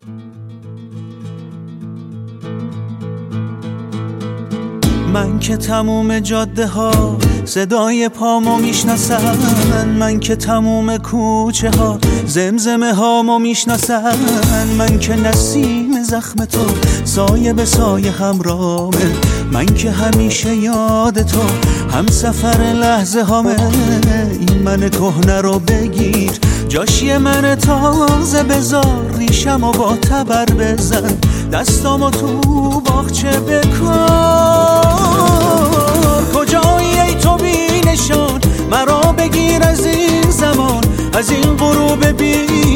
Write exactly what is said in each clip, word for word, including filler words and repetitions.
من که تموم جاده ها صدای پامو میشناسن، من که تموم کوچه ها زمزمه هامو میشناسن، من که نسیم زخم تو سایه به سایه همرامه، من که همیشه یاد تو هم سفر لحظه هامه. این من کهنه رو بگیر جاشی من تازه بذار، ریشمو با تبر بزن دستامو تو باغچه بکار. کجایی ای تو بی نشان مرا بگیر از این زمان، از این غروب بی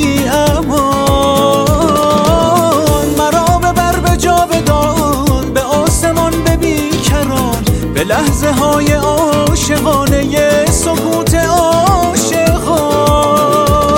امان. مرا ببر به جاودان به آسمان به بیکران، به لحظه های عاشقانه سکوت عاشقان.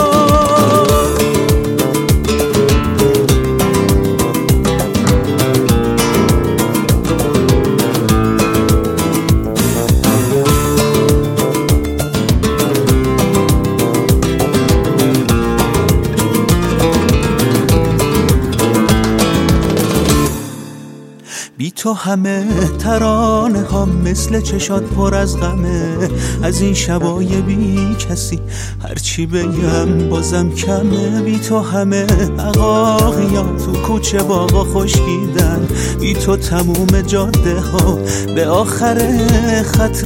بی تو همه ترانه ها مثل چشات پر از غمه، از این شبای بی کسی هرچی بگم بازم کمه. بی تو همه عقاقیان تو کوچه باغا خشکیدن، بی تو تموم جاده ها به آخر خط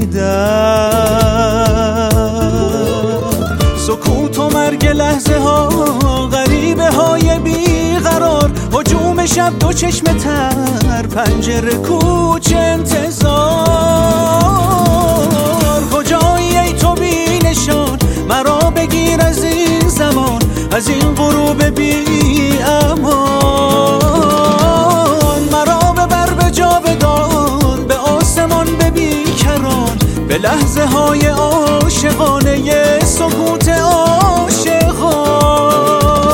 رسیدن. سکوت و مرگ لحظه ها غریبه های بیقرار، هجوم شب دو چشم تر پنجره کوچه انتظار. کجایی ای تو بی نشان مرا بگیر از این زمان، از این غروب بی امان. مرا ببر به جاودان به آسمان به بیکران، به لحظه های عاشقانه سکوت عاشقان.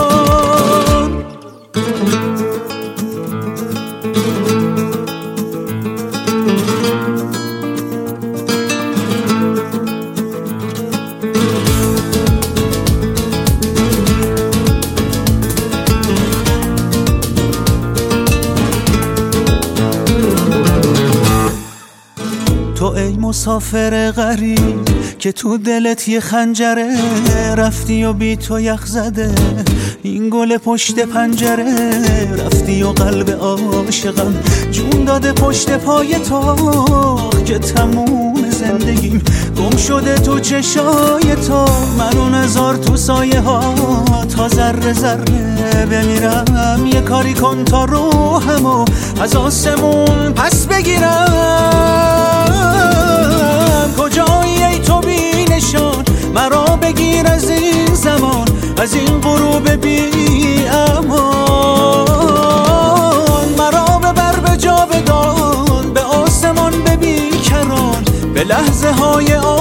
تو ای مسافر غریب که تو دلت یه خنجره، رفتی و بی تو یخ زده این گل پشت پنجره. رفتی و قلب عاشقم جون داده پشت پای تو، که تموم زندگیم گم شده تو چشای تو. منو نذار تو سایه ها تا ذره ذره بمیرم، یه کاری کن تا روحمو از آسمون پس بگیرم. کجایی ای تو بی نشان مرا بگیر از این زمان، از این غروب بی امان. مرا ببر به جاودان به آسمان به بیکران، به لحظه های